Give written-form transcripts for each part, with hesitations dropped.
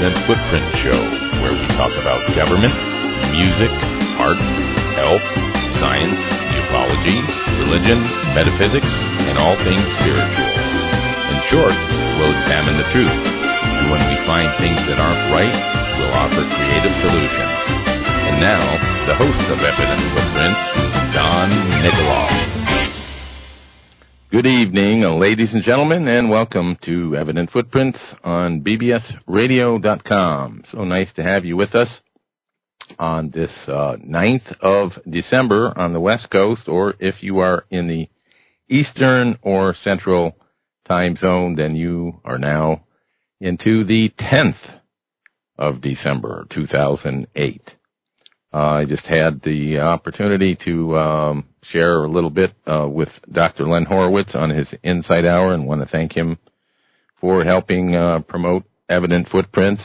Evident Footprint Show, where we talk about government, music, art, health, science, ufology, religion, metaphysics, and all things spiritual. In short, we'll examine the truth, and when we find things that aren't right, we'll offer creative solutions. And now, the host of Evident Footprints, Don Nikoloff. Good evening, ladies and gentlemen, and welcome to Evident Footprints on bbsradio.com. So nice to have you with us on this 9th of December on the West Coast, or if you are in the Eastern or Central time zone, then you are now into the 10th of December, 2008. I just had the opportunity to share a little bit with Dr. Len Horowitz on his Insight Hour, and want to thank him for helping promote Evident Footprints.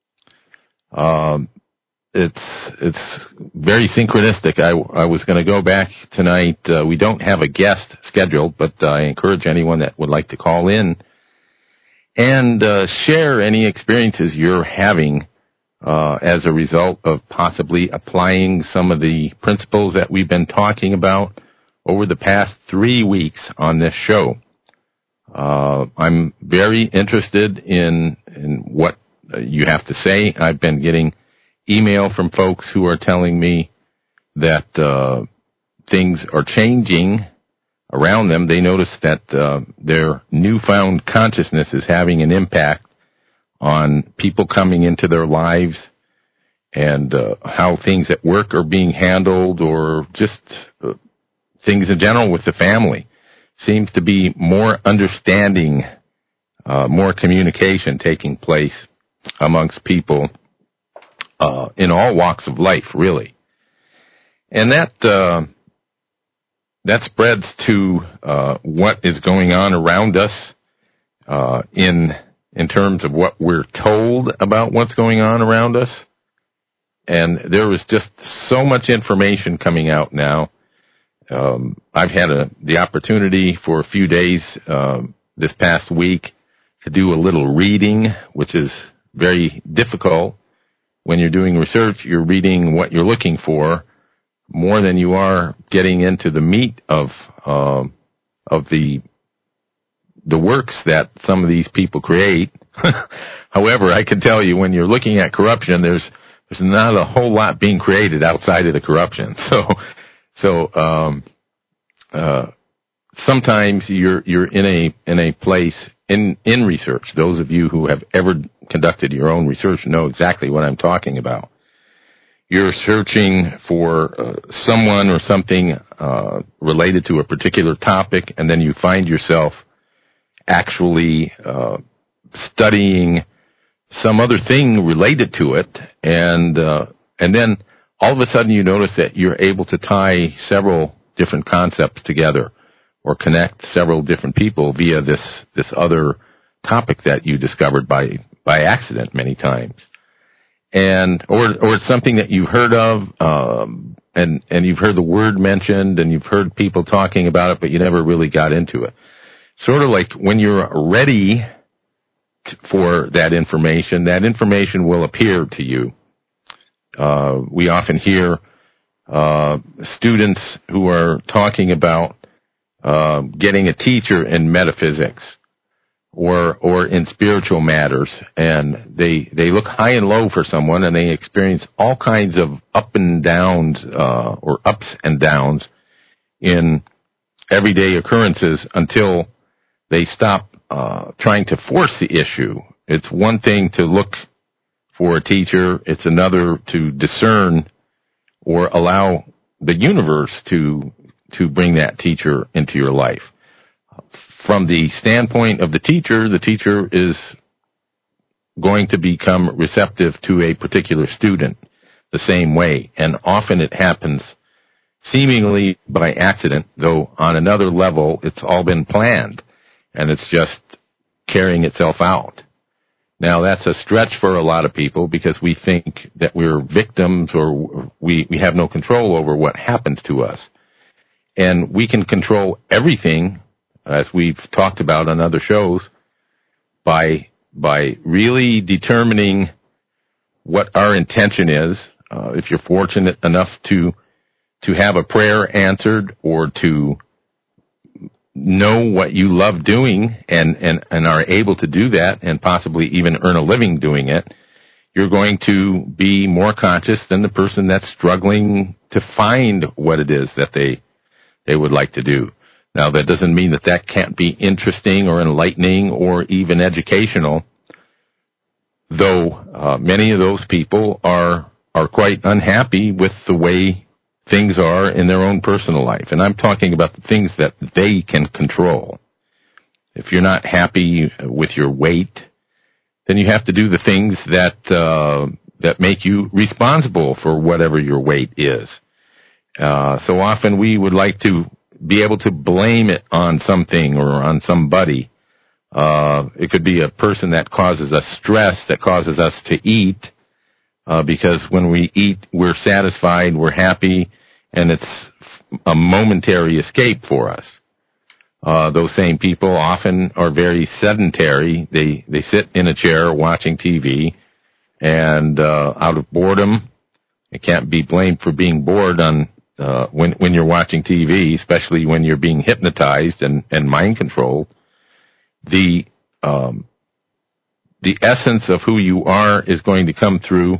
It's very synchronistic. I was going to go back tonight. We don't have a guest scheduled, but I encourage anyone that would like to call in and share any experiences you're having as a result of possibly applying some of the principles that we've been talking about over the past 3 weeks on this show. I'm very interested in what you have to say. I've been getting email from folks who are telling me that things are changing around them. They notice that their newfound consciousness is having an impact on people coming into their lives and how things at work are being handled, or just things in general with the family. Seems to be more understanding, more communication taking place amongst people in all walks of life, really. And that spreads to what is going on around us in terms of what we're told about what's going on around us. And there is just so much information coming out now. I've had the opportunity for a few days this past week to do a little reading, which is very difficult. When you're doing research, you're reading what you're looking for more than you are getting into the meat of the works that some of these people create. However, I can tell you, when you're looking at corruption, there's not a whole lot being created outside of the corruption. So sometimes you're in a place in research. Those of you who have ever conducted your own research know exactly what I'm talking about. You're searching for someone or something related to a particular topic, and then you find yourself actually studying some other thing related to it, and then all of a sudden you notice that you're able to tie several different concepts together, or connect several different people via this other topic that you discovered by accident many times, and or it's something that you've heard of, and you've heard the word mentioned, and you've heard people talking about it, but you never really got into it. Sort of like when you're ready for that information will appear to you. We often hear students who are talking about getting a teacher in metaphysics or in spiritual matters, and they look high and low for someone, and they experience all kinds of ups and downs in everyday occurrences until they stop trying to force the issue. It's one thing to look for a teacher. It's another to discern or allow the universe to bring that teacher into your life. From the standpoint of the teacher is going to become receptive to a particular student the same way. And often it happens seemingly by accident, though on another level it's all been planned, and it's just carrying itself out. Now, that's a stretch for a lot of people because we think that we're victims, or we have no control over what happens to us. And we can control everything, as we've talked about on other shows, by really determining what our intention is. If you're fortunate enough to have a prayer answered or to know what you love doing and are able to do that and possibly even earn a living doing it, you're going to be more conscious than the person that's struggling to find what it is that they would like to do. Now, that doesn't mean that can't be interesting or enlightening or even educational, though many of those people are quite unhappy with the way things are in their own personal life. And I'm talking about the things that they can control. If you're not happy with your weight, then you have to do the things that make you responsible for whatever your weight is. So often we would like to be able to blame it on something or on somebody. It could be a person that causes us stress, that causes us to eat, because when we eat, we're satisfied, we're happy, and it's a momentary escape for us. Those same people often are very sedentary. They sit in a chair watching TV, and out of boredom, it can't be blamed for being bored on when you're watching TV, especially when you're being hypnotized and mind controlled. The essence of who you are is going to come through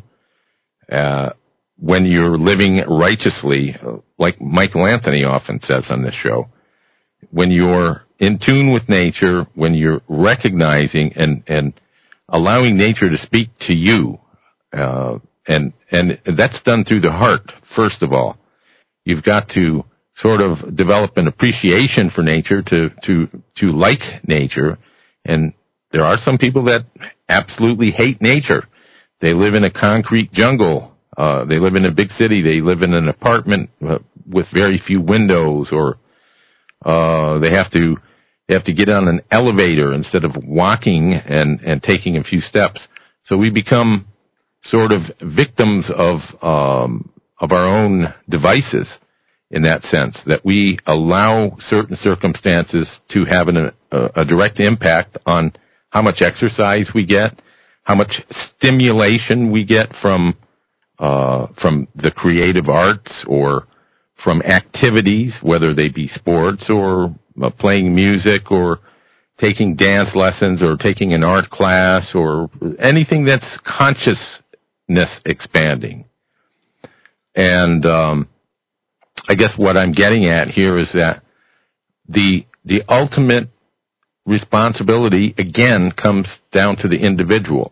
when you're living righteously, like Michael Anthony often says on this show. When you're in tune with nature, when you're recognizing and allowing nature to speak to you, and that's done through the heart, first of all. You've got to sort of develop an appreciation for nature to like nature. And there are some people that absolutely hate nature. They live in a concrete jungle. They live in a big city. They live in an apartment with very few windows, or they have to get on an elevator instead of walking and taking a few steps. So we become sort of victims of our own devices in that sense, that we allow certain circumstances to have a direct impact on how much exercise we get, how much stimulation we get from the creative arts or from activities, whether they be sports or playing music or taking dance lessons or taking an art class or anything that's consciousness expanding. And I guess what I'm getting at here is that the ultimate responsibility, again, comes down to the individual.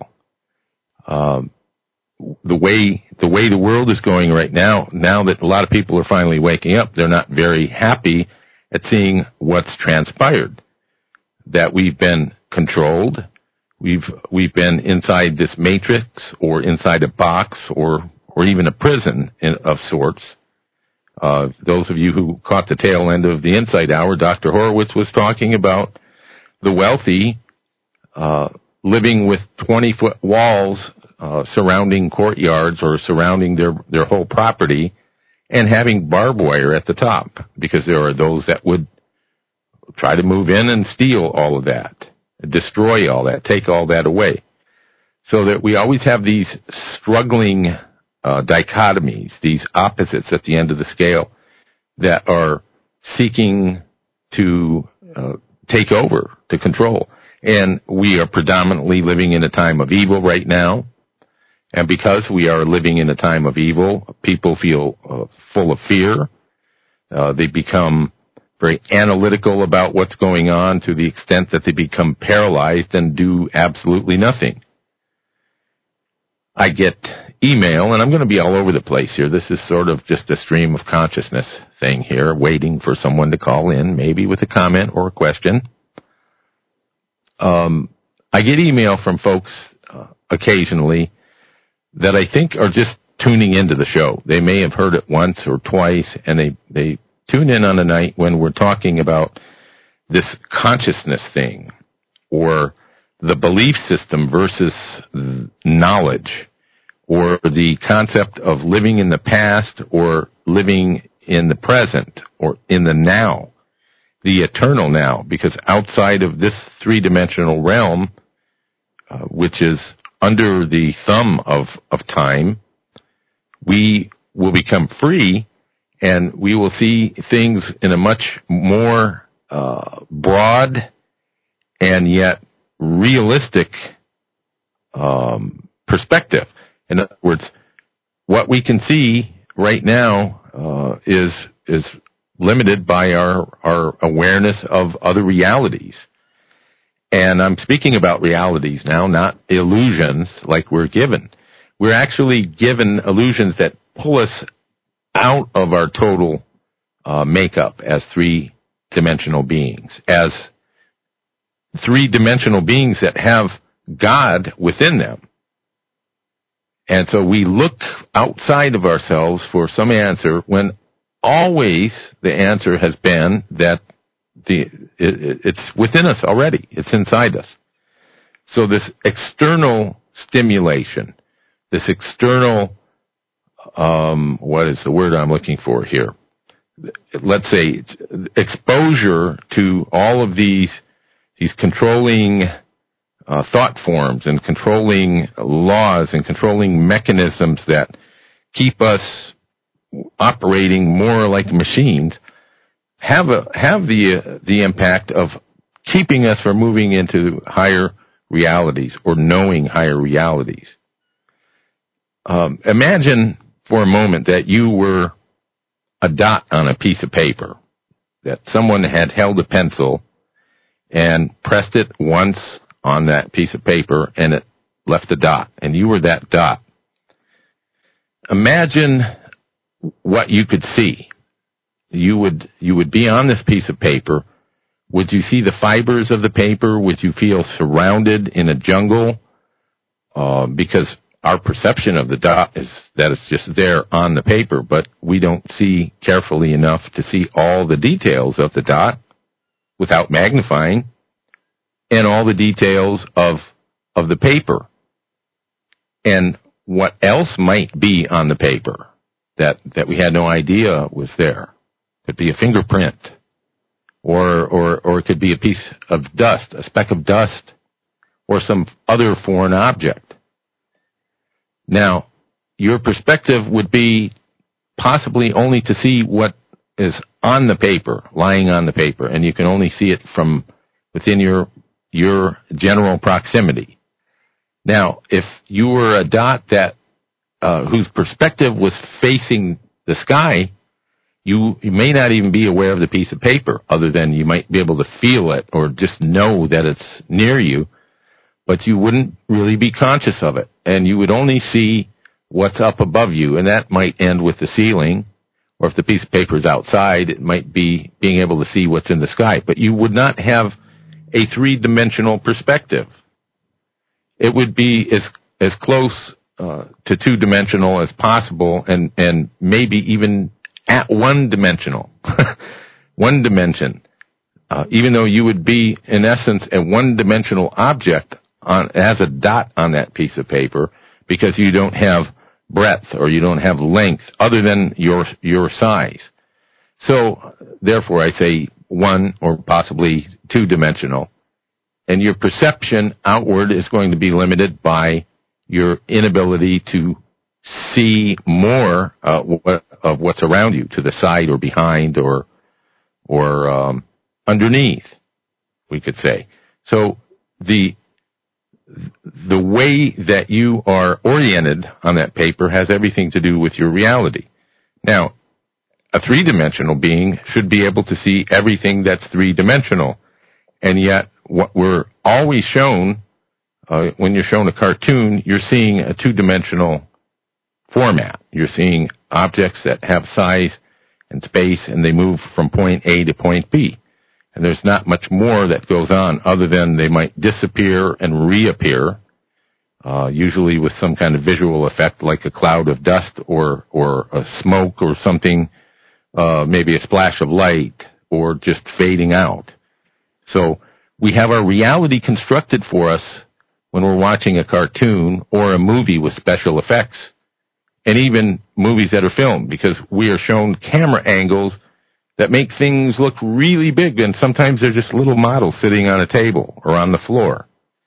The way the world is going right now that a lot of people are finally waking up, they're not very happy at seeing what's transpired. That we've been controlled, we've been inside this matrix or inside a box or even a prison of sorts. Those of you who caught the tail end of the Insight Hour, Dr. Horowitz was talking about the wealthy living with 20-foot walls surrounding courtyards or surrounding their whole property and having barbed wire at the top, because there are those that would try to move in and steal all of that, destroy all that, take all that away. So that we always have these struggling dichotomies, these opposites at the end of the scale that are seeking to take over, to control. And we are predominantly living in a time of evil right now. And because we are living in a time of evil, people feel full of fear. They become very analytical about what's going on to the extent that they become paralyzed and do absolutely nothing. I get email, and I'm going to be all over the place here. This is sort of just a stream of consciousness thing here, waiting for someone to call in, maybe with a comment or a question. I get email from folks occasionally that I think are just tuning into the show. They may have heard it once or twice, and they tune in on a night when we're talking about this consciousness thing, or the belief system versus knowledge, or the concept of living in the past or living in the present or in the now, the eternal now, because outside of this three-dimensional realm, which is under the thumb of time, we will become free, and we will see things in a much more broad and yet realistic perspective. In other words, what we can see right now is limited by our awareness of other realities. And I'm speaking about realities now, not illusions like we're given. We're actually given illusions that pull us out of our total makeup as three-dimensional beings, as three-dimensional beings that have God within them. And so we look outside of ourselves for some answer when always the answer has been that it's within us already. It's inside us. So this external stimulation, this external, what is the word I'm looking for here? Let's say exposure to all of these controlling thought forms and controlling laws and controlling mechanisms that keep us operating more like machines have the impact of keeping us from moving into higher realities or knowing higher realities. Imagine for a moment that you were a dot on a piece of paper, that someone had held a pencil and pressed it once on that piece of paper and it left a dot, and you were that dot. Imagine what you could see. You would be on this piece of paper. Would you see the fibers of the paper? Would you feel surrounded in a jungle? Because our perception of the dot is that it's just there on the paper, but we don't see carefully enough to see all the details of the dot without magnifying, and all the details of the paper. And what else might be on the paper that we had no idea was there. Could be a fingerprint, or it could be a piece of dust, a speck of dust, or some other foreign object. Now, your perspective would be possibly only to see what is on the paper, lying on the paper, and you can only see it from within your general proximity. Now, if you were a dot that whose perspective was facing the sky, you may not even be aware of the piece of paper, other than you might be able to feel it or just know that it's near you, but you wouldn't really be conscious of it, and you would only see what's up above you, and that might end with the ceiling, or if the piece of paper is outside, it might be being able to see what's in the sky, but you would not have a three-dimensional perspective. It would be as close to two-dimensional as possible, and maybe even at one-dimensional. One dimension. Even though you would be, in essence, a one-dimensional object as a dot on that piece of paper, because you don't have breadth or you don't have length other than your size. So, therefore, I say one or possibly two-dimensional. And your perception outward is going to be limited by your inability to see more of what's around you, to the side or behind or underneath, we could say. So the way that you are oriented on that paper has everything to do with your reality. Now, a three-dimensional being should be able to see everything that's three-dimensional, and yet what we're always shown, when you're shown a cartoon, you're seeing a two-dimensional format. You're seeing objects that have size and space, and they move from point A to point B. And there's not much more that goes on other than they might disappear and reappear, usually with some kind of visual effect like a cloud of dust or a smoke or something, maybe a splash of light or just fading out. So we have our reality constructed for us when we're watching a cartoon or a movie with special effects, and even movies that are filmed, because we are shown camera angles that make things look really big, and sometimes they're just little models sitting on a table or on the floor.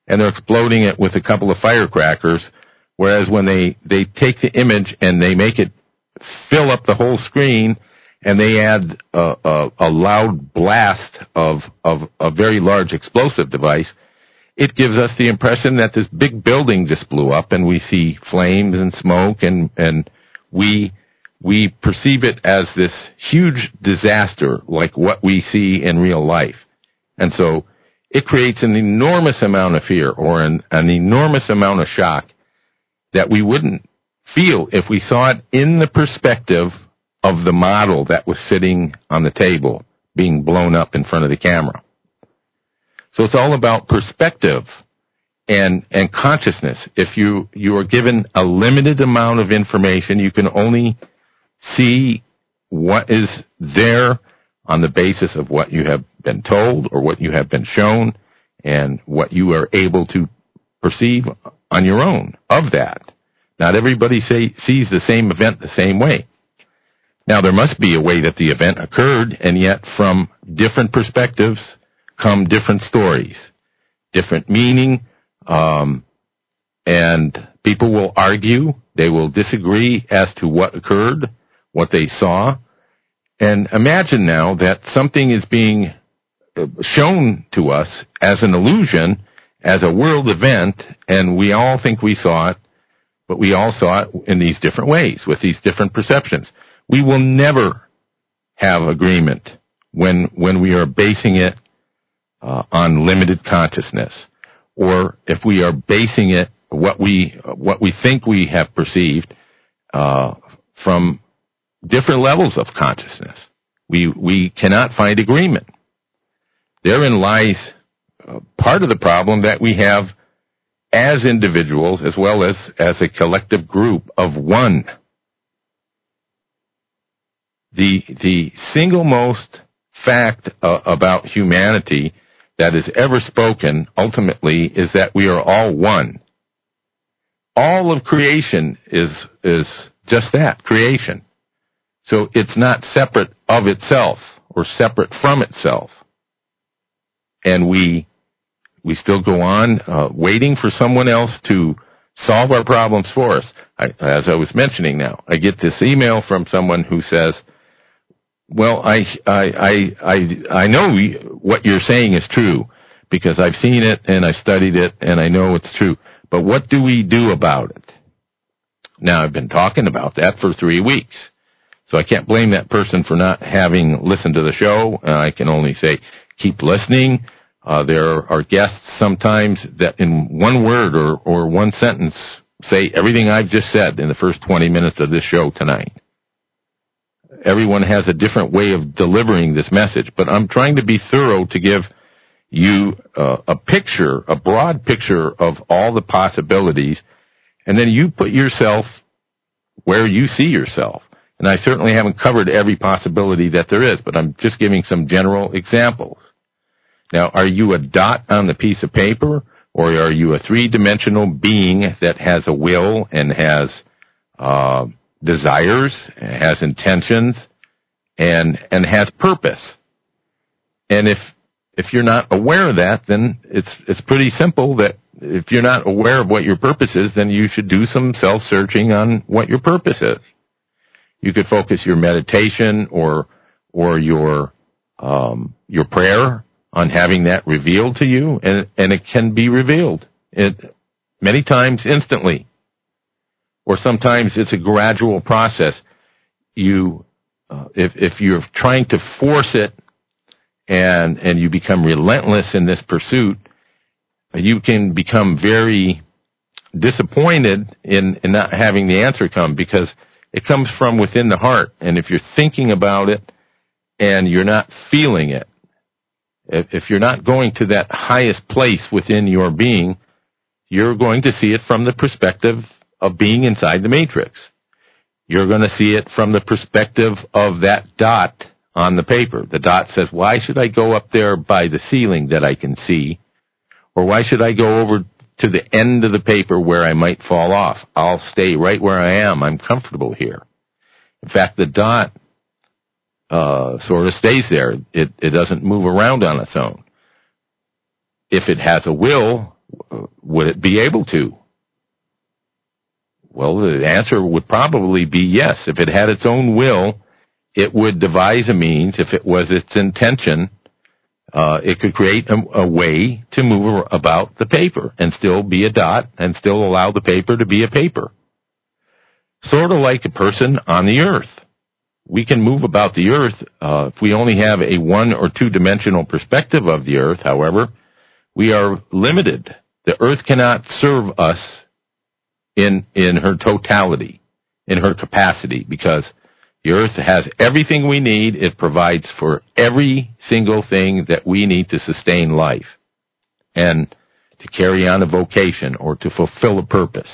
and they're exploding it with a couple of firecrackers, whereas when they take the image and they make it fill up the whole screen, and they add a loud blast of a very large explosive device, it gives us the impression that this big building just blew up, and we see flames and smoke, and we perceive it as this huge disaster like what we see in real life. And so it creates an enormous amount of fear or an enormous amount of shock that we wouldn't feel if we saw it in the perspective of the model that was sitting on the table being blown up in front of the camera. So it's all about perspective and consciousness. If you are given a limited amount of information, you can only see what is there on the basis of what you have been told or what you have been shown and what you are able to perceive on your own of that. Not everybody sees the same event the same way. Now, there must be a way that the event occurred, and yet from different perspectives come different stories, different meaning, and people will argue, they will disagree as to what occurred, what they saw. And imagine now that something is being shown to us as an illusion, as a world event, and we all think we saw it, but we all saw it in these different ways, with these different perceptions. We will never have agreement when we are basing it on limited consciousness, or if we are basing it what we think we have perceived from different levels of consciousness. We cannot find agreement. Therein lies part of the problem that we have as individuals as well as a collective group of one. The single most fact about humanity that is ever spoken ultimately is that we are all one. All of creation is just that, creation. So it's not separate of itself or separate from itself. And we still go on waiting for someone else to solve our problems for us. As I was mentioning now, I get this email from someone who says, well, I know what you're saying is true because I've seen it and I studied it and I know it's true. But what do we do about it? Now, I've been talking about that for 3 weeks. So I can't blame that person for not having listened to the show. I can only say, keep listening. There are guests sometimes that in one word or one sentence say everything I've just said in the first 20 minutes of this show tonight. Everyone has a different way of delivering this message, but I'm trying to be thorough to give you a picture, a broad picture of all the possibilities, and then you put yourself where you see yourself. And I certainly haven't covered every possibility that there is, but I'm just giving some general examples. Now, are you a dot on the piece of paper, or are you a three-dimensional being that has a will and has desires, has intentions, and has purpose? And if you're not aware of that, then it's pretty simple that if you're not aware of what your purpose is, then you should do some self-searching on what your purpose is. You could focus your meditation or your prayer on having that revealed to you, and it can be revealed many times instantly. Or sometimes it's a gradual process. If you're trying to force it and you become relentless in this pursuit, you can become very disappointed in not having the answer come, because it comes from within the heart. And if you're thinking about it and you're not feeling it, if you're not going to that highest place within your being, you're going to see it from the perspective of being inside the matrix. You're going to see it from the perspective of that dot on the paper. The dot says, why should I go up there by the ceiling that I can see? Or why should I go over to the end of the paper where I might fall off? I'll stay right where I am. I'm comfortable here. In fact, the dot sort of stays there. It doesn't move around on its own. If it has a will, Would it be able to? Well, the answer would probably be yes. If it had its own will, it would devise a means. If it was its intention, it could create a way to move about the paper and still be a dot and still allow the paper to be a paper. Sort of like a person on the earth. We can move about the earth if we only have a 1 or 2 dimensional perspective of the earth. However, we are limited. The earth cannot serve us in her totality, in her capacity, because the earth has everything we need. It provides for every single thing that we need to sustain life and to carry on a vocation or to fulfill a purpose.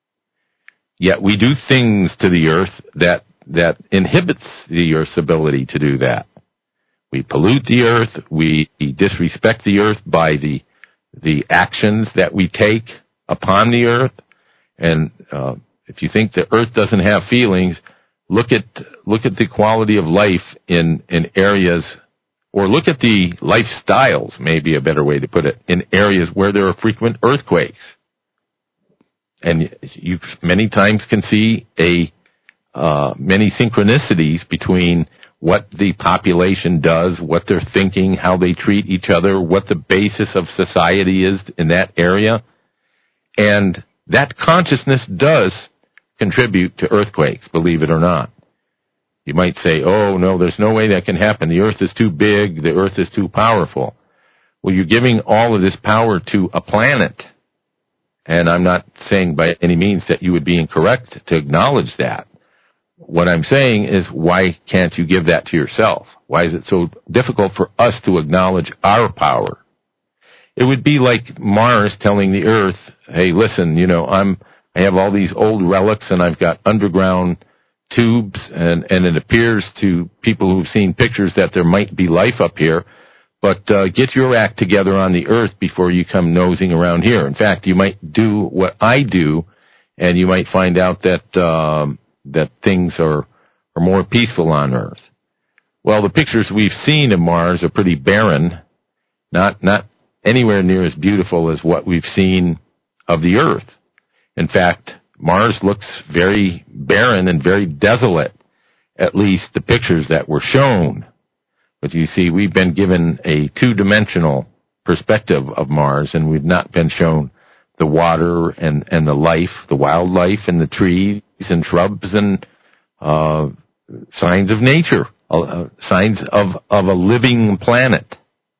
Yet we do things to the earth that inhibits the earth's ability to do that. We pollute the earth. We disrespect the earth by the actions that we take upon the earth. And if you think the earth doesn't have feelings, look at the quality of life in areas, or look at the lifestyles, maybe a better way to put it, in areas where there are frequent earthquakes. And you many times can see many synchronicities between what the population does, what they're thinking, how they treat each other, what the basis of society is in that area. And that consciousness does contribute to earthquakes, believe it or not. You might say, oh, no, there's no way that can happen. The earth is too big. The earth is too powerful. Well, you're giving all of this power to a planet. And I'm not saying by any means that you would be incorrect to acknowledge that. What I'm saying is, why can't you give that to yourself? Why is it so difficult for us to acknowledge our power? It would be like Mars telling the Earth, hey, listen, I have all these old relics and I've got underground tubes and it appears to people who've seen pictures that there might be life up here, but get your act together on the Earth before you come nosing around here. In fact, you might do what I do and you might find out that things are more peaceful on Earth. Well, the pictures we've seen of Mars are pretty barren, not anywhere near as beautiful as what we've seen of the Earth. In fact, Mars looks very barren and very desolate, at least the pictures that were shown. But you see, we've been given a 2-dimensional perspective of Mars, and we've not been shown the water and the life, the wildlife and the trees and shrubs and signs of nature, signs of a living planet.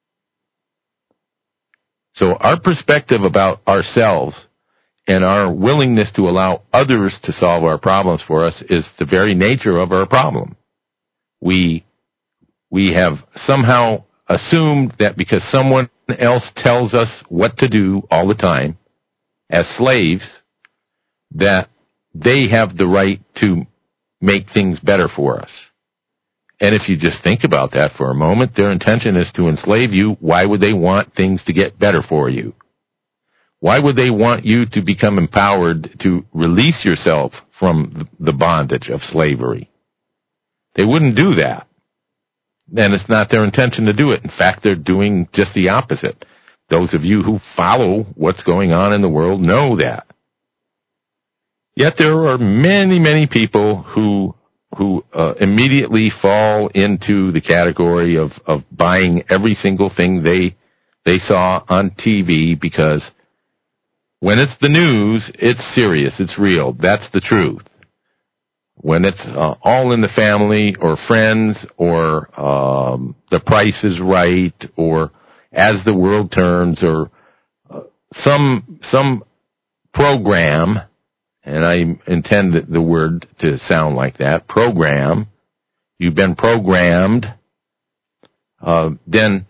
So our perspective about ourselves and our willingness to allow others to solve our problems for us is the very nature of our problem. We have somehow assumed that because someone else tells us what to do all the time, as slaves, that they have the right to make things better for us. And if you just think about that for a moment, their intention is to enslave you. Why would they want things to get better for you? Why would they want you to become empowered to release yourself from the bondage of slavery? They wouldn't do that. And it's not their intention to do it. In fact, they're doing just the opposite. Those of you who follow what's going on in the world know that. Yet there are many, many people who immediately fall into the category of buying every single thing they saw on TV, because when it's the news, it's serious, it's real, that's the truth. When it's All in the Family or Friends or The Price is Right or As the World Turns or some program, and I intend the word to sound like that, program, you've been programmed, then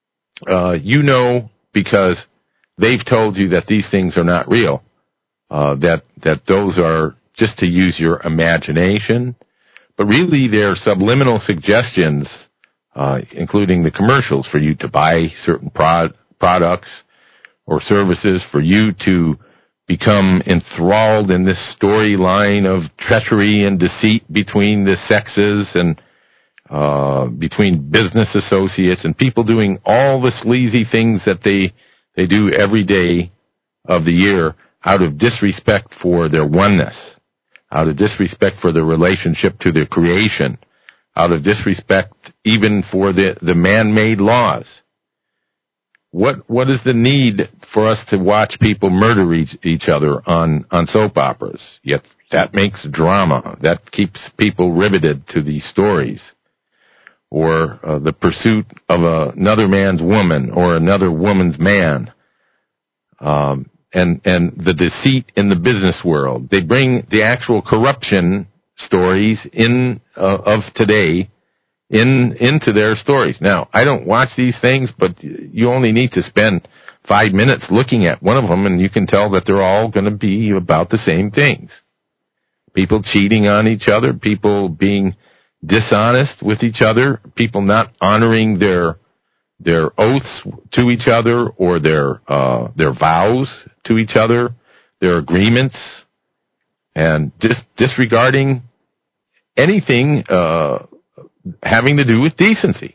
because they've told you that these things are not real, that those are just to use your imagination, but really they're subliminal suggestions, including the commercials, for you to buy certain products or services, for you to become enthralled in this storyline of treachery and deceit between the sexes and between business associates and people doing all the sleazy things that they do every day of the year out of disrespect for their oneness, out of disrespect for their relationship to their creation, out of disrespect even for the man-made laws. What is the need for us to watch people murder each other on soap operas? Yet that makes drama. That keeps people riveted to these stories. Or the pursuit of another man's woman or another woman's man. And the deceit in the business world. They bring the actual corruption stories of today into their stories. Now, I don't watch these things, but you only need to spend 5 minutes looking at one of them, and you can tell that they're all going to be about the same things. People cheating on each other, people being dishonest with each other, people not honoring their oaths to each other or their vows to each other, their agreements, and disregarding anything having to do with decency.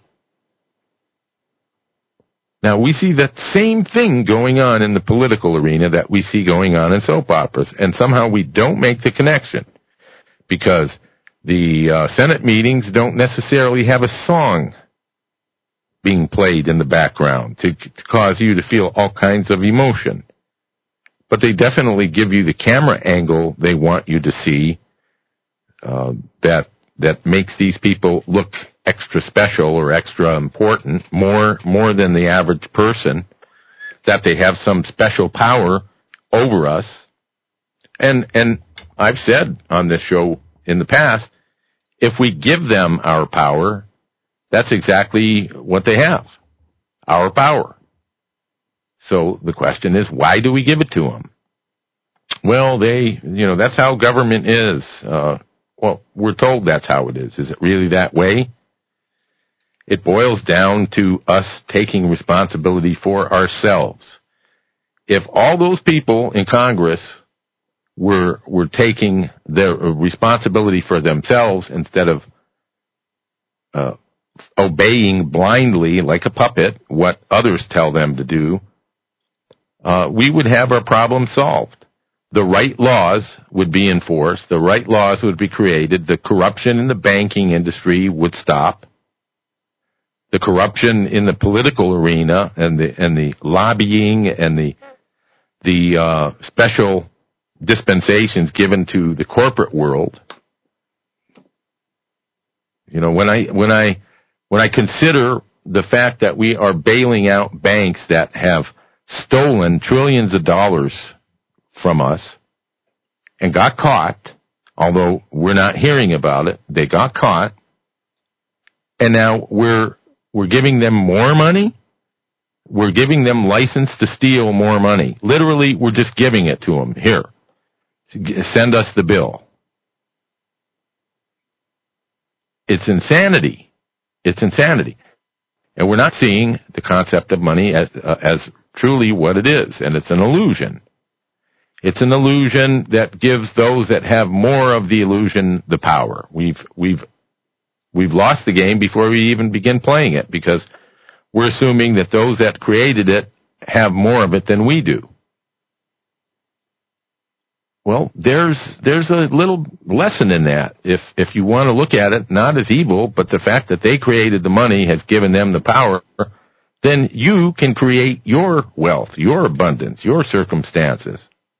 Now, we see that same thing going on in the political arena that we see going on in soap operas, and somehow we don't make the connection because the Senate meetings don't necessarily have a song being played in the background to cause you to feel all kinds of emotion. But they definitely give you the camera angle they want you to see that makes these people look extra special or extra important, more than the average person, that they have some special power over us. And I've said on this show in the past, if we give them our power, that's exactly what they have, our power. So the question is, why do we give it to them? Well, that's how government is. Well, we're told that's how it is. Is it really that way? It boils down to us taking responsibility for ourselves. If all those people in Congress were taking their responsibility for themselves instead of obeying blindly like a puppet what others tell them to do, we would have our problem solved. The right laws would be enforced. The right laws would be created. The corruption in the banking industry would stop. The corruption in the political arena and the lobbying and the special dispensations given to the corporate world. When I consider the fact that we are bailing out banks that have stolen trillions of dollars from us and got caught, although we're not hearing about it, they got caught, and now we're giving them more money. We're giving them license to steal more money. Literally, we're just giving it to them. Here, send us the bill. It's insanity. It's insanity. And we're not seeing the concept of money as truly what it is, and it's an illusion. It's an illusion that gives those that have more of the illusion the power. We've lost the game before we even begin playing it because we're assuming that those that created it have more of it than we do. Well, there's a little lesson in that. If you want to look at it not as evil, but the fact that they created the money has given them the power, then you can create your wealth, your abundance, your circumstances.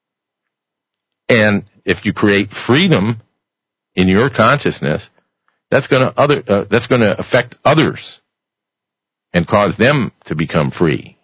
And if you create freedom in your consciousness, that's going to affect others and cause them to become free.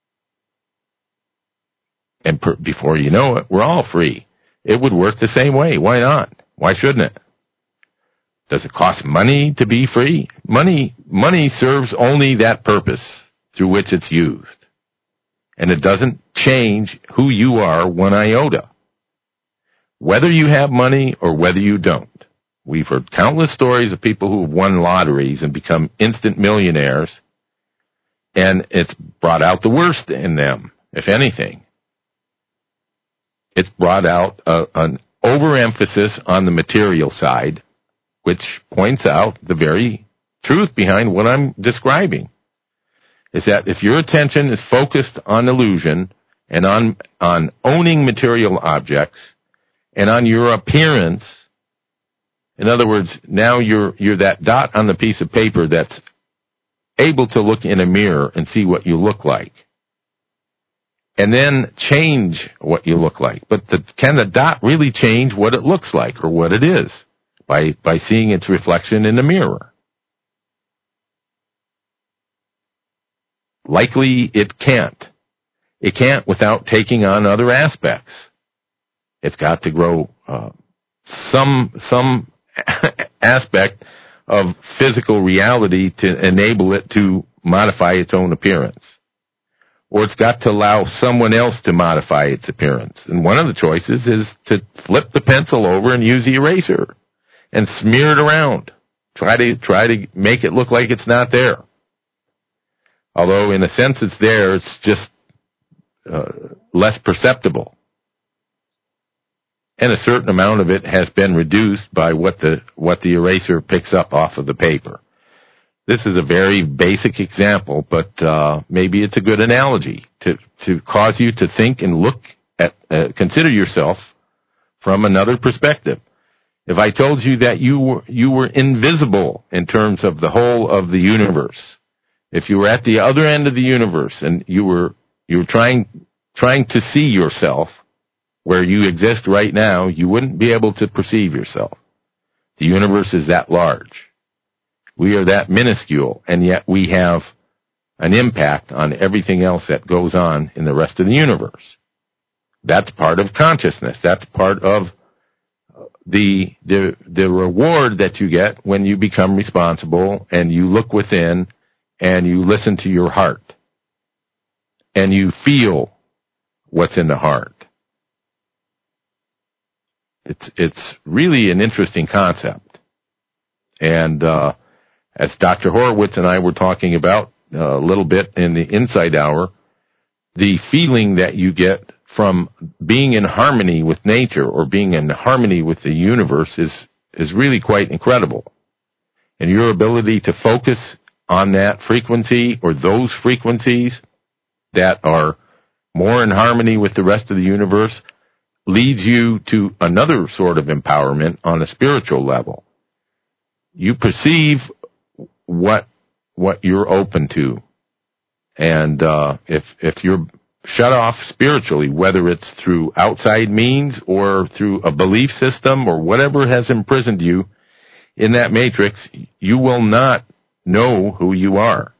And before you know it, we're all free. It would work the same way. Why not? Why shouldn't it? Does it cost money to be free? Money serves only that purpose through which it's used. And it doesn't change who you are one iota. Whether you have money or whether you don't. We've heard countless stories of people who have won lotteries and become instant millionaires, and it's brought out the worst in them, if anything. It's brought out an overemphasis on the material side, which points out the very truth behind what I'm describing. Is that if your attention is focused on illusion and on owning material objects and on your appearance. In other words, now you're that dot on the piece of paper that's able to look in a mirror and see what you look like, and then change what you look like. But can the dot really change what it looks like or what it is by seeing its reflection in the mirror? Likely it can't. It can't without taking on other aspects. It's got to grow some aspect of physical reality to enable it to modify its own appearance. Or it's got to allow someone else to modify its appearance. And one of the choices is to flip the pencil over and use the eraser and smear it around. Try to make it look like it's not there. Although in a sense it's there, it's just less perceptible. And a certain amount of it has been reduced by what the eraser picks up off of the paper. This is a very basic example, but maybe it's a good analogy to cause you to think and look at, consider yourself from another perspective. If I told you that you were invisible in terms of the whole of the universe, if you were at the other end of the universe and you were trying to see yourself where you exist right now, you wouldn't be able to perceive yourself. The universe is that large. We are that minuscule, and yet we have an impact on everything else that goes on in the rest of the universe. That's part of consciousness. That's part of the reward that you get when you become responsible and you look within and you listen to your heart and you what's in the heart. It's really an interesting concept. And as Dr. Horowitz and I were talking about a little bit in the Insight Hour, the feeling that you get from being in harmony with nature or being in harmony with the universe is really quite incredible. And your ability to focus on that frequency or those frequencies that are more in harmony with the rest of the universe leads you to another sort of empowerment on a spiritual level. You perceive what you're open to. And if you're shut off spiritually, whether it's through outside means or through a belief system or whatever has imprisoned you in that matrix, you will not know who you are.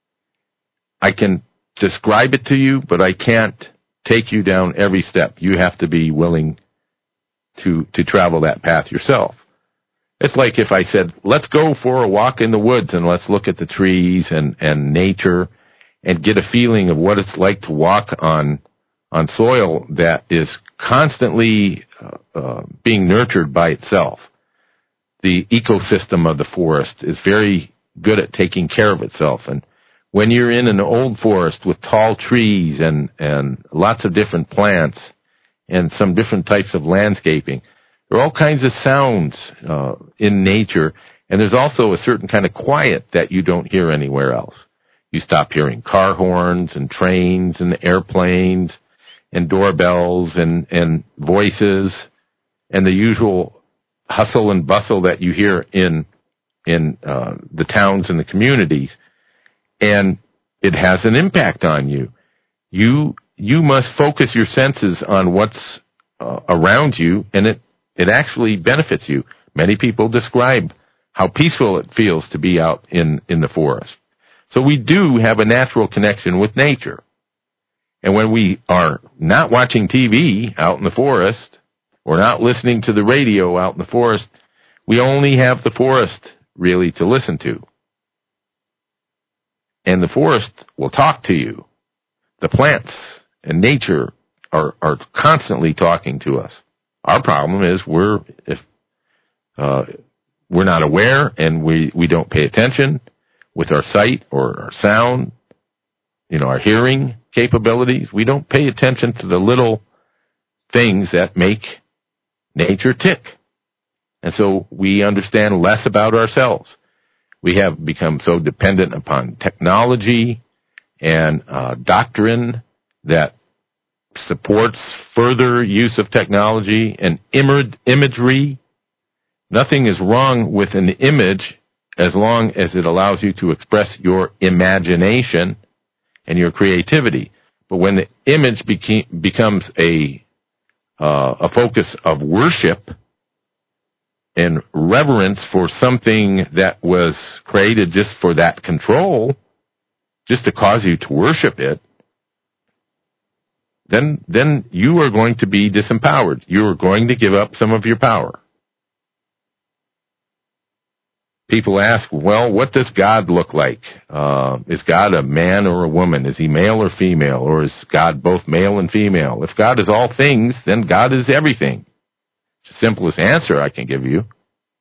I can describe it to you, but I can't take you down every step. You have to be willing to travel that path yourself. It's like if I said, let's go for a walk in the woods and let's look at the trees and nature and get a feeling of what it's like to walk on soil that is constantly being nurtured by itself. The ecosystem of the forest is very good at taking care of itself. And when you're in an old forest with tall trees and lots of different plants and some different types of landscaping, there are all kinds of sounds in nature, and there's also a certain kind of quiet that you don't hear anywhere else. You stop hearing car horns and trains and airplanes and doorbells and voices and the usual hustle and bustle that you hear in the towns and the communities. And it has an impact on you. You must focus your senses on what's around you, and it actually benefits you. Many people describe how peaceful it feels to be out in the forest. So we do have a natural connection with nature. And when we are not watching TV out in the forest, or not listening to the radio out in the forest, we only have the forest really to listen to. And the forest will talk to you. The plants and nature are constantly talking to us. Our problem is we're not aware, and we don't pay attention with our sight or our sound, our hearing capabilities. We don't pay attention to the little things that make nature tick. And so we understand less about ourselves. We have become so dependent upon technology and doctrine that supports further use of technology and imagery. Nothing is wrong with an image as long as it allows you to express your imagination and your creativity. But when the image becomes a focus of worship and reverence for something that was created just for that control, just to cause you to worship it, then you are going to be disempowered. You are going to give up some of your power. People ask, well, what does God look like? Is God a man or a woman? Is he male or female? Or is God both male and female? If God is all things, then God is everything. It's the simplest answer I can give you.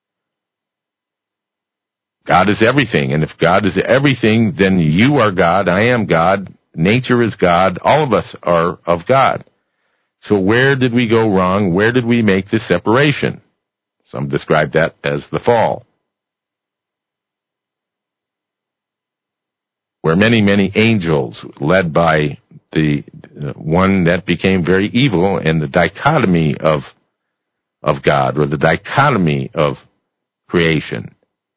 God is everything. And if God is everything, then you are God, I am God, nature is God, all of us are of God. So where did we go wrong? Where did we make this separation? Some describe that as the fall, where many angels, led by the one that became very evil, and the dichotomy of God, or the dichotomy of creation.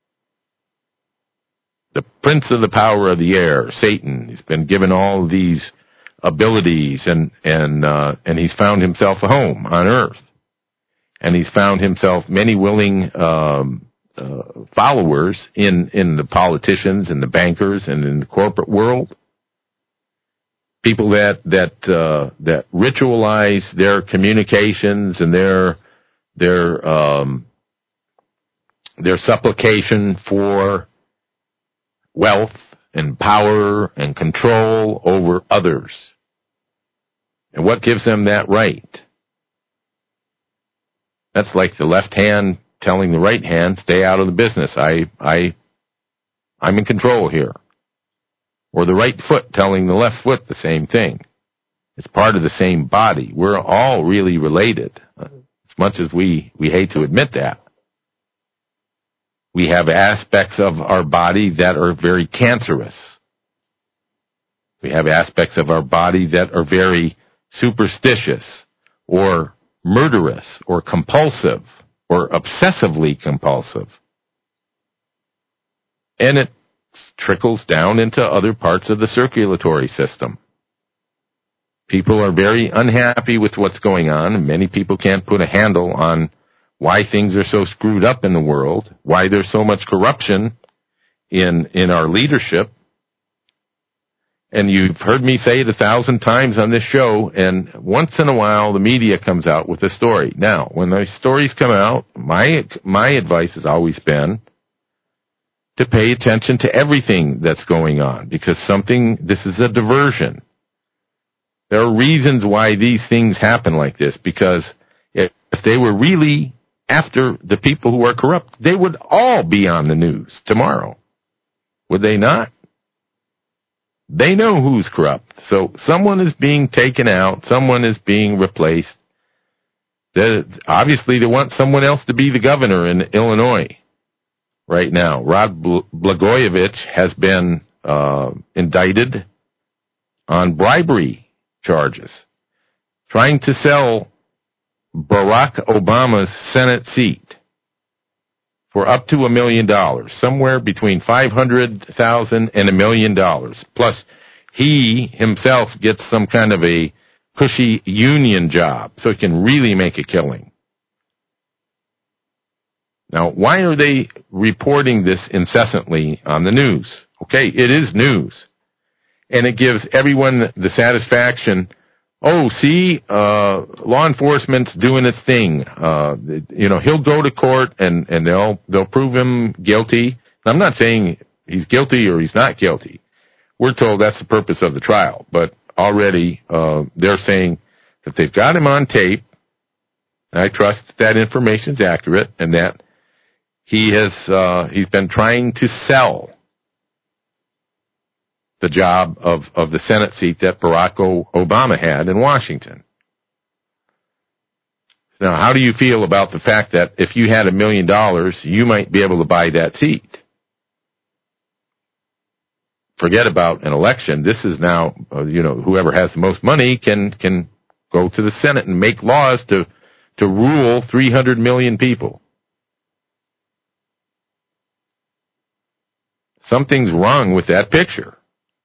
The prince of the power of the air, Satan, he's been given all these abilities, and he's found himself a home on earth. And he's found himself many willing followers in the politicians and the bankers and in the corporate world. People that ritualize their communications and their supplication for wealth and power and control over others. And what gives them that right? That's like the left hand telling the right hand, stay out of the business. I'm in control here. Or the right foot telling the left foot the same thing. It's part of the same body. We're all really related, as much as we hate to admit that. We have aspects of our body that are very cancerous. We have aspects of our body that are very superstitious or murderous or compulsive or obsessively compulsive. And it trickles down into other parts of the circulatory system. People are very unhappy with what's going on, and many people can't put a handle on why things are so screwed up in the world, why there's so much corruption in our leadership. And you've heard me say it 1,000 times on this show, and once in a while the media comes out with a story. Now, when those stories come out, my advice has always been to pay attention to everything that's going on, because this is a diversion. There are reasons why these things happen like this, because if they were really after the people who are corrupt, they would all be on the news tomorrow. Would they not? They know who's corrupt. So someone is being taken out, someone is being replaced. Obviously, they want someone else to be the governor in Illinois right now. Rod Blagojevich has been indicted on bribery charges, trying to sell Barack Obama's Senate seat for up to $1 million, somewhere between $500,000 and $1 million. Plus, he himself gets some kind of a cushy union job, so he can really make a killing. Now, why are they reporting this incessantly on the news? Okay, it is news. And it gives everyone the satisfaction, oh, see, law enforcement's doing its thing. He'll go to court and they'll prove him guilty. I'm not saying he's guilty or he's not guilty. We're told that's the purpose of the trial. But already they're saying that they've got him on tape, and I trust that information's accurate, and that he's been trying to sell the job of the Senate seat that Barack Obama had in Washington. Now, how do you feel about the fact that if you had $1 million, you might be able to buy that seat? Forget about an election. This is now, whoever has the most money can go to the Senate and make laws to rule 300 million people. Something's wrong with that picture.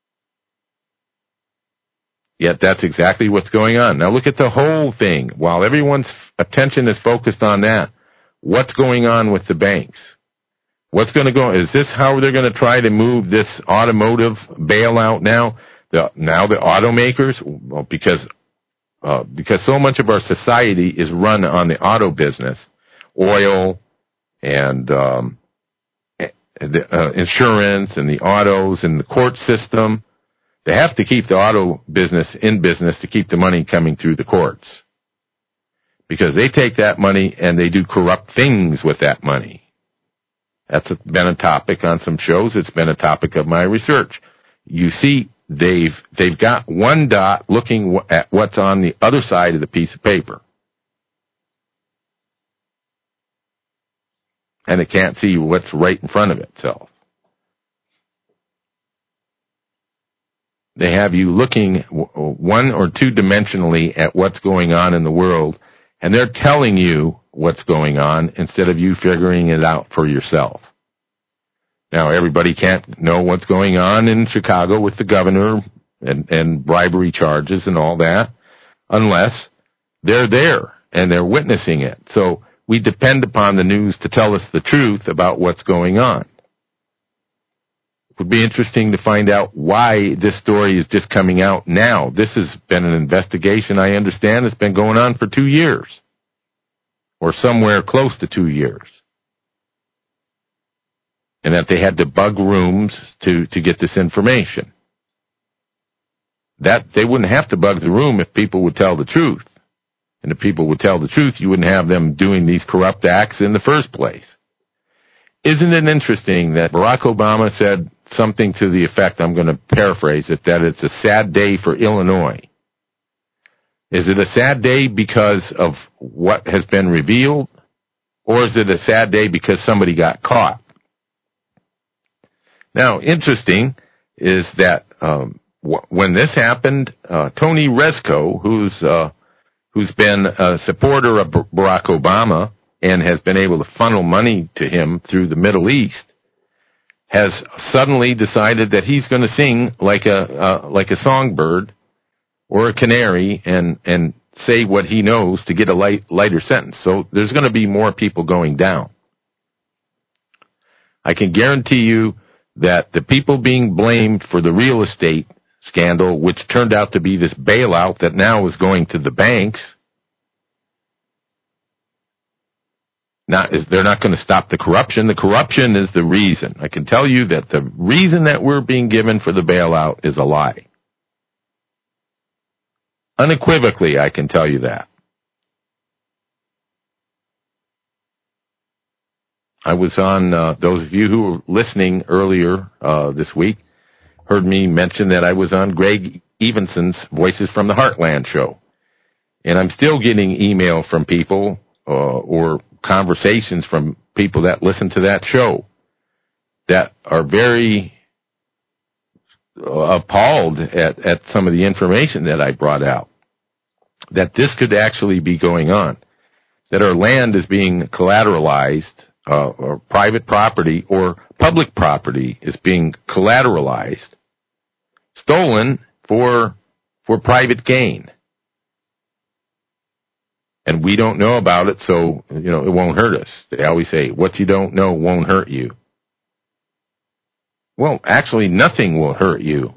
Yet that's exactly what's going on. Now look at the whole thing. While everyone's attention is focused on that, what's going on with the banks? What's going to go? Is this how they're going to try to move this automotive bailout now? The automakers, well, because so much of our society is run on the auto business, oil and the insurance and the autos and the court system. They have to keep the auto business in business to keep the money coming through the courts, because they take that money and they do corrupt things with that money. That's been a topic on some shows. It's been a topic of my research. You see, they've got one dot looking at what's on the other side of the piece of paper, and it can't see what's right in front of itself. They have you looking one or two dimensionally at what's going on in the world, and they're telling you what's going on instead of you figuring it out for yourself. Now, everybody can't know what's going on in Chicago with the governor and bribery charges and all that unless they're there and they're witnessing it. So we depend upon the news to tell us the truth about what's going on. It would be interesting to find out why this story is just coming out now. This has been an investigation, I understand, it's been going on for 2 years, or somewhere close to 2 years. And that they had to bug rooms to get this information. That they wouldn't have to bug the room if people would tell the truth. And if people would tell the truth, you wouldn't have them doing these corrupt acts in the first place. Isn't it interesting that Barack Obama said something to the effect, I'm going to paraphrase it, that it's a sad day for Illinois? Is it a sad day because of what has been revealed? Or is it a sad day because somebody got caught? Now, interesting is that when this happened, Tony Rezko, who's been a supporter of Barack Obama and has been able to funnel money to him through the Middle East, has suddenly decided that he's going to sing like a songbird or a canary and say what he knows to get a lighter sentence. So there's going to be more people going down. I can guarantee you that the people being blamed for the real estate scandal, which turned out to be this bailout that now is going to the banks, they're not going to stop the corruption. The corruption is the reason. I can tell you that the reason that we're being given for the bailout is a lie. Unequivocally, I can tell you that. I was on, those of you who were listening earlier this week heard me mention that I was on Greg Evenson's Voices from the Heartland show. And I'm still getting email from people or conversations from people that listen to that show that are very appalled at some of the information that I brought out. That this could actually be going on. That our land is being collateralized, or private property or public property is being collateralized, stolen for private gain. And we don't know about it, so, it won't hurt us. They always say, what you don't know won't hurt you. Well, actually, nothing will hurt you,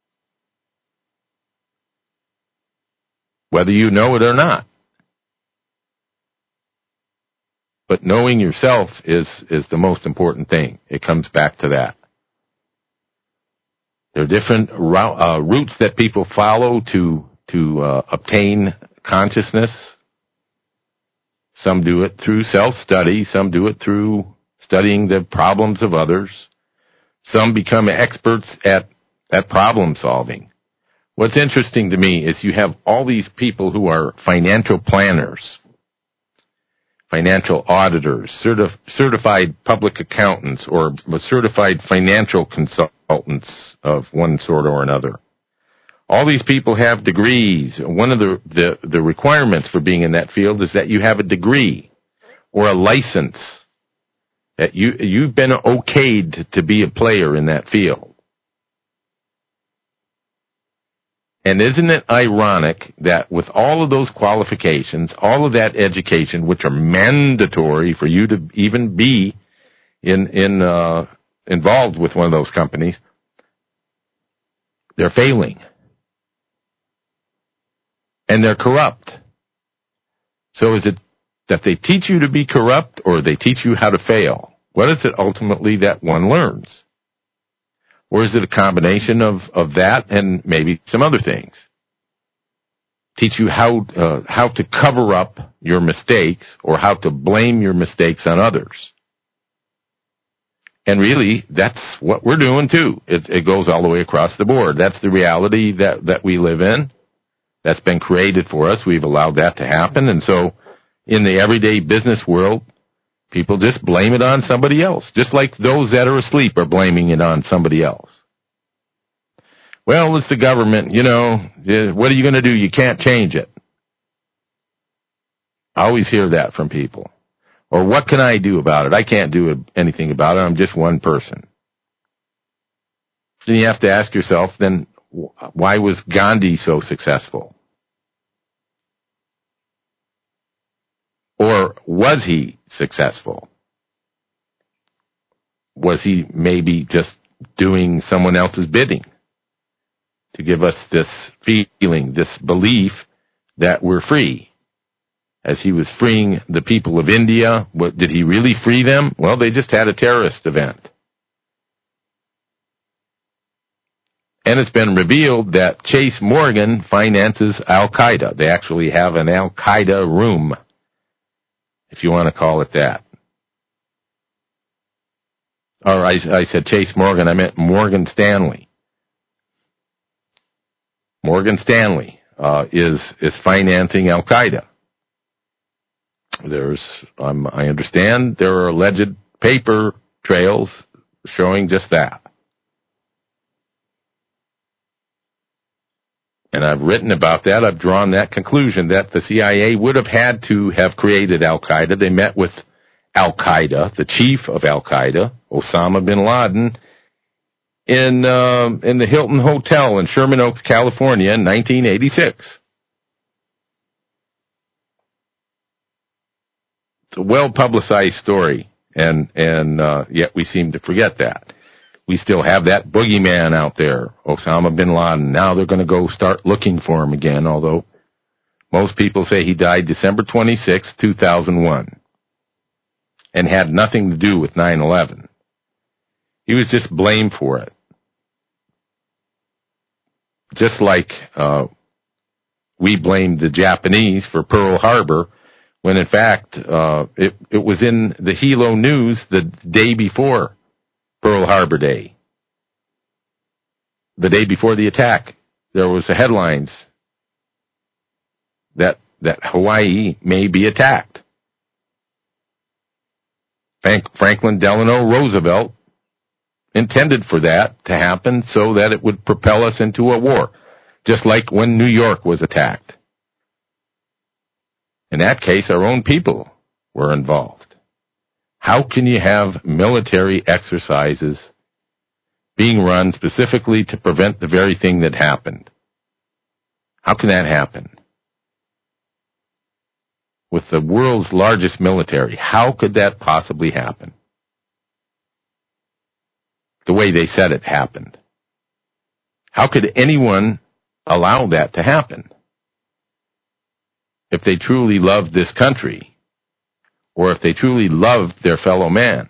whether you know it or not. But knowing yourself is the most important thing. It comes back to that. There are different routes that people follow to obtain consciousness. Some do it through self-study. Some do it through studying the problems of others. Some become experts at problem solving. What's interesting to me is you have all these people who are financial planners, financial auditors, certified public accountants, or certified financial consultants of one sort or another. All these people have degrees. One of the requirements for being in that field is that you have a degree or a license, that you've been okayed to be a player in that field. And isn't it ironic that with all of those qualifications, all of that education, which are mandatory for you to even be involved with one of those companies, they're failing. And they're corrupt. So is it that they teach you to be corrupt, or they teach you how to fail? What is it ultimately that one learns? Or is it a combination of that and maybe some other things? Teach you how to cover up your mistakes, or how to blame your mistakes on others. And really, that's what we're doing too. It goes all the way across the board. That's the reality that we live in. That's been created for us. We've allowed that to happen. And so in the everyday business world, people just blame it on somebody else, just like those that are asleep are blaming it on somebody else. Well, it's the government, what are you going to do? You can't change it. I always hear that from people. Or what can I do about it? I can't do anything about it. I'm just one person. Then you have to ask yourself, then why was Gandhi so successful? Or was he successful? Was he maybe just doing someone else's bidding to give us this feeling, this belief that we're free? As he was freeing the people of India, did he really free them? Well, they just had a terrorist event. And it's been revealed that Chase Morgan finances Al-Qaeda. They actually have an Al-Qaeda room, if you want to call it that. Or I said Chase Morgan, I meant Morgan Stanley. Morgan Stanley is financing Al-Qaeda. I understand there are alleged paper trails showing just that. And I've written about that. I've drawn that conclusion that the CIA would have had to have created Al-Qaeda. They met with Al-Qaeda, the chief of Al-Qaeda, Osama bin Laden, in the Hilton Hotel in Sherman Oaks, California in 1986. It's a well-publicized story, and yet we seem to forget that. We still have that boogeyman out there, Osama bin Laden. Now they're going to go start looking for him again, although most people say he died December 26, 2001, and had nothing to do with 9/11. He was just blamed for it. Just like we blamed the Japanese for Pearl Harbor, when in fact it was in the Hilo News the day before Pearl Harbor Day. The day before the attack, there was headlines that Hawaii may be attacked. Franklin Delano Roosevelt intended for that to happen so that it would propel us into a war, just like when New York was attacked. In that case, our own people were involved. How can you have military exercises being run specifically to prevent the very thing that happened? How can that happen? With the world's largest military, how could that possibly happen? The way they said it happened. How could anyone allow that to happen? If they truly loved this country, or if they truly loved their fellow man.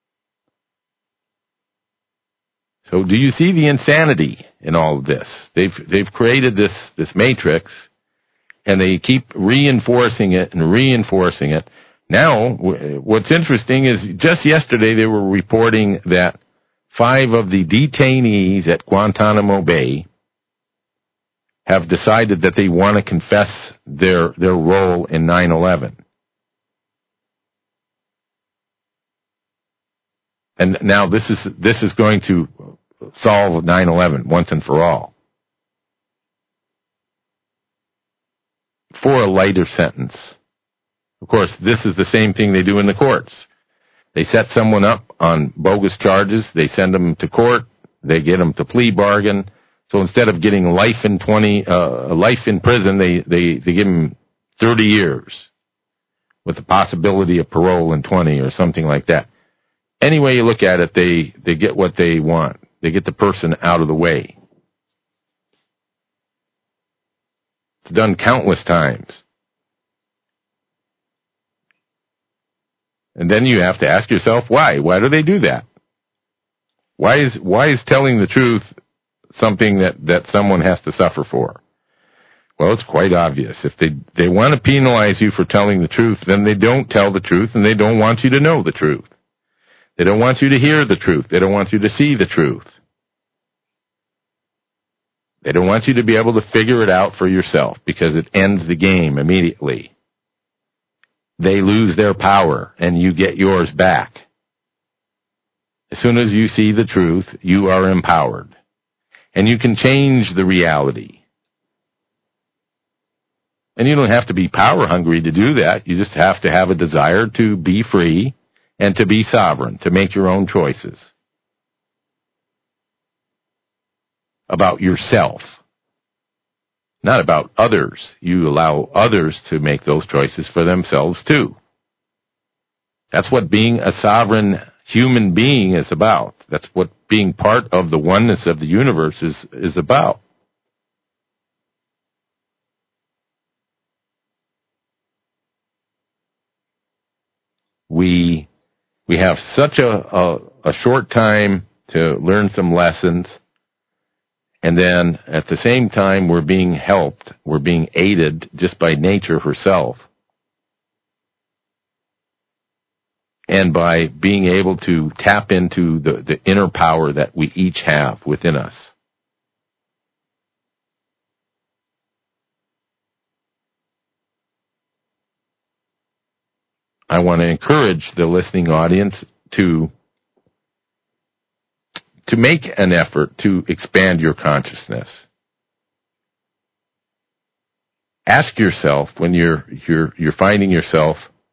So do you see the insanity in all of this? They've created this matrix, and they keep reinforcing it and reinforcing it. Now, what's interesting is just yesterday they were reporting that 5 of the detainees at Guantanamo Bay have decided that they want to confess their role in 9/11. And now this is going to solve 9/11 once and for all. for a lighter sentence. Of course, this is the same thing they do in the courts. They set someone up on bogus charges. They send them to court. They get them to plea bargain. So instead of getting life in prison, they give them 30 years with the possibility of parole in 20 or something like that. Any way you look at it, they get what they want. They get the person out of the way. It's done countless times. And then you have to ask yourself, why? Why do they do that? Why is telling the truth something that someone has to suffer for? Well, it's quite obvious. If they want to penalize you for telling the truth, then they don't tell the truth, and they don't want you to know the truth. They don't want you to hear the truth. They don't want you to see the truth. They don't want you to be able to figure it out for yourself, because it ends the game immediately. They lose their power, and you get yours back. As soon as you see the truth, you are empowered. And you can change the reality. And you don't have to be power hungry to do that. You just have to have a desire to be free and to be sovereign, to make your own choices about yourself, not about others. You allow others to make those choices for themselves too. That's what being a sovereign human being is about. That's what being part of the oneness of the universe is about. We have such a short time to learn some lessons, and then at the same time we're being helped, we're being aided just by nature herself. And by being able to tap into the inner power that we each have within us. I want to encourage the listening audience to make an effort to expand your consciousness. Ask yourself when you're finding yourself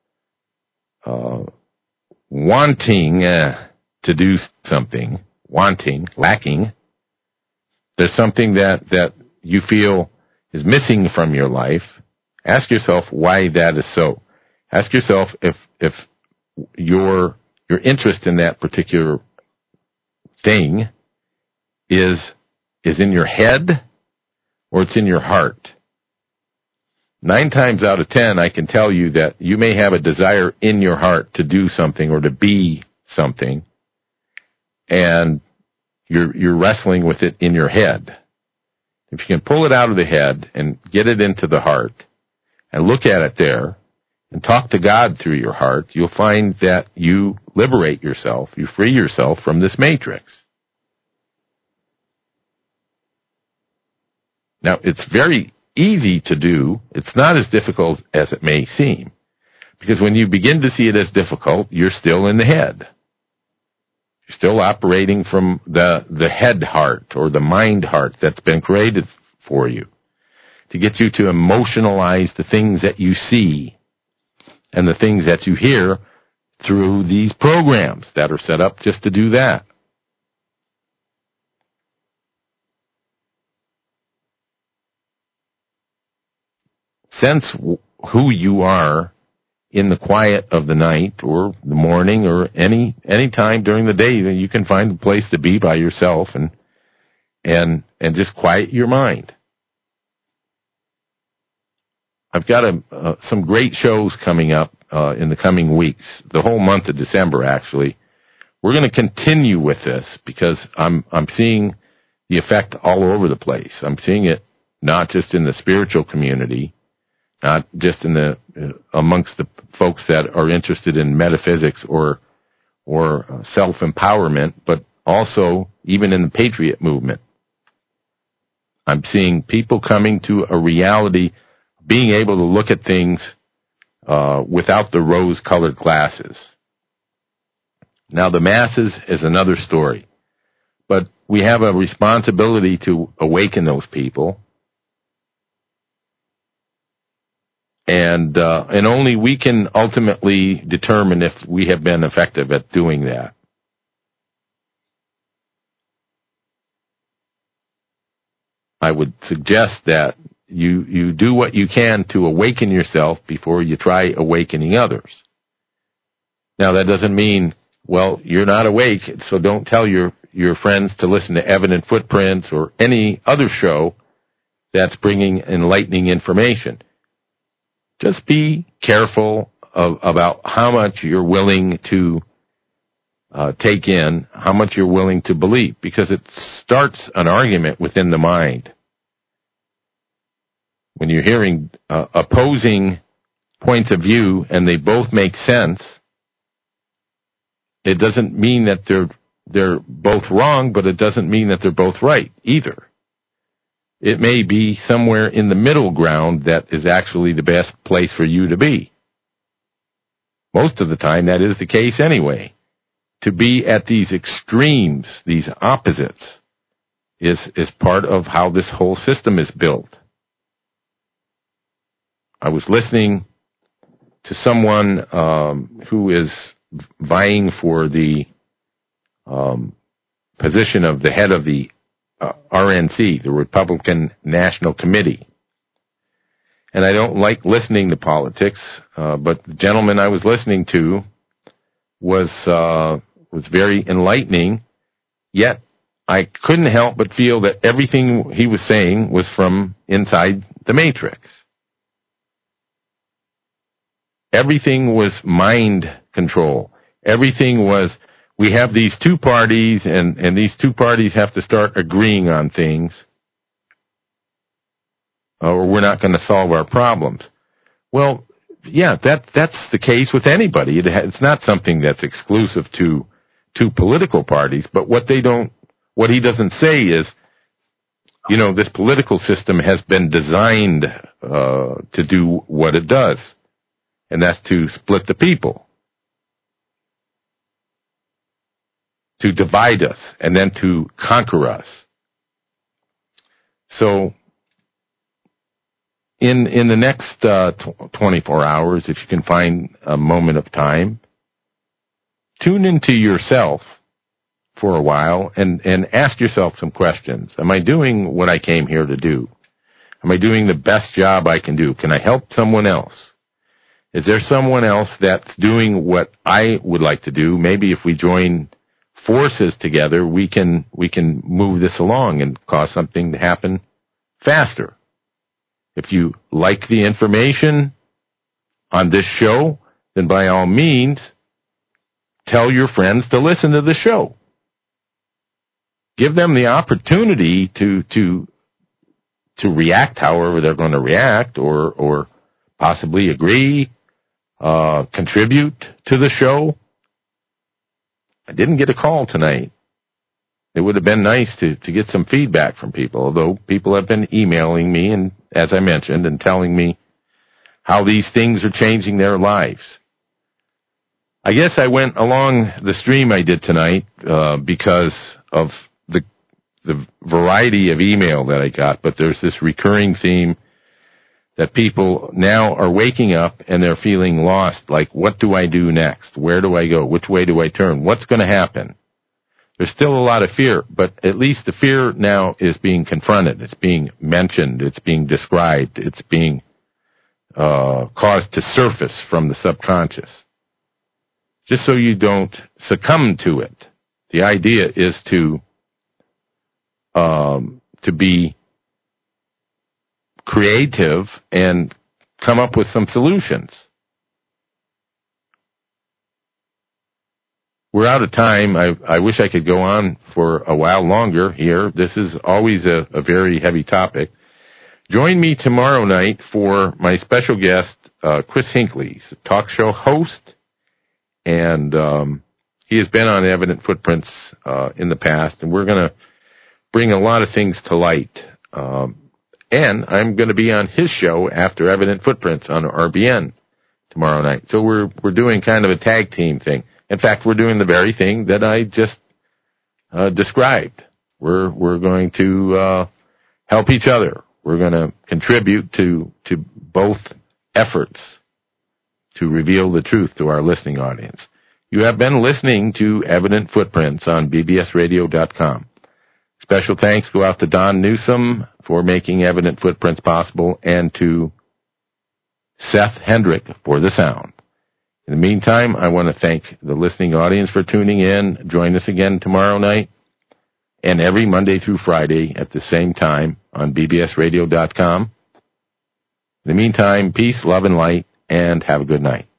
wanting to do something, lacking. There's something that you feel is missing from your life. Ask yourself why that is so. Ask yourself if your interest in that particular thing is in your head or it's in your heart. 9 times out of 10, I can tell you that you may have a desire in your heart to do something or to be something, and you're wrestling with it in your head. If you can pull it out of the head and get it into the heart and look at it there and talk to God through your heart, you'll find that you liberate yourself, you free yourself from this matrix. Now, it's very easy to do. It's not as difficult as it may seem. Because when you begin to see it as difficult, you're still in the head. You're still operating from the head heart or the mind heart that's been created for you to get you to emotionalize the things that you see and the things that you hear through these programs that are set up just to do that. Sense who you are in the quiet of the night or the morning or any time during the day that you can find a place to be by yourself and just quiet your mind. I've got some great shows coming up in the coming weeks, the whole month of December actually. We're going to continue with this because I'm seeing the effect all over the place. I'm seeing it not just in the spiritual community, not just in amongst the folks that are interested in metaphysics or self-empowerment, but also even in the patriot movement. I'm seeing people coming to a reality, being able to look at things without the rose-colored glasses. Now, the masses is another story, but we have a responsibility to awaken those people. And only we can ultimately determine if we have been effective at doing that. I would suggest that you do what you can to awaken yourself before you try awakening others. Now, that doesn't mean, well, you're not awake, so don't tell your friends to listen to Evident Footprints or any other show that's bringing enlightening information. Just be careful about how much you're willing to take in, how much you're willing to believe, because it starts an argument within the mind. When you're hearing opposing points of view and they both make sense, it doesn't mean that they're both wrong, but it doesn't mean that they're both right either. It may be somewhere in the middle ground that is actually the best place for you to be. Most of the time, that is the case anyway. To be at these extremes, these opposites, is part of how this whole system is built. I was listening to someone who is vying for the position of the head of the RNC, the Republican National Committee. And I don't like listening to politics, but the gentleman I was listening to was very enlightening, yet I couldn't help but feel that everything he was saying was from inside the Matrix. Everything was mind control. Everything was, we have these two parties, and these two parties have to start agreeing on things, or we're not going to solve our problems. Well, yeah, that's the case with anybody. It's not something that's exclusive to political parties, but what he doesn't say is, this political system has been designed to do what it does, and that's to split the people, to divide us, and then to conquer us. So, in the next 24 hours, if you can find a moment of time, tune into yourself for a while and ask yourself some questions. Am I doing what I came here to do? Am I doing the best job I can do? Can I help someone else? Is there someone else that's doing what I would like to do? Maybe if we join forces together, we can move this along and cause something to happen faster. If you like the information on this show, then by all means, tell your friends to listen to the show. Give them the opportunity to react however they're going to react, or possibly agree, contribute to the show. I didn't get a call tonight. It would have been nice to get some feedback from people, although people have been emailing me, and as I mentioned, and telling me how these things are changing their lives. I guess I went along the stream I did tonight because of the variety of email that I got, but there's this recurring theme that people now are waking up and they're feeling lost, like, what do I do next? Where do I go? Which way do I turn? What's going to happen? There's still a lot of fear, but at least the fear now is being confronted. It's being mentioned. It's being described. It's being caused to surface from the subconscious. Just so you don't succumb to it. The idea is to be creative and come up with some solutions. We're out of time. I wish I could go on for a while longer here. This is always a very heavy topic. Join me tomorrow night for my special guest, Chris Hinckley. He's a talk show host, and he has been on Evident Footprints in the past, and we're going to bring a lot of things to light. And I'm going to be on his show after Evident Footprints on RBN tomorrow night. So we're doing kind of a tag team thing. In fact, we're doing the very thing that I just described. We're going to help each other. We're going to contribute to both efforts to reveal the truth to our listening audience. You have been listening to Evident Footprints on bbsradio.com. Special thanks go out to Don Newsom for making Evident Footprints possible, and to Seth Hendrick for the sound. In the meantime, I want to thank the listening audience for tuning in. Join us again tomorrow night and every Monday through Friday at the same time on bbsradio.com. In the meantime, peace, love, and light, and have a good night.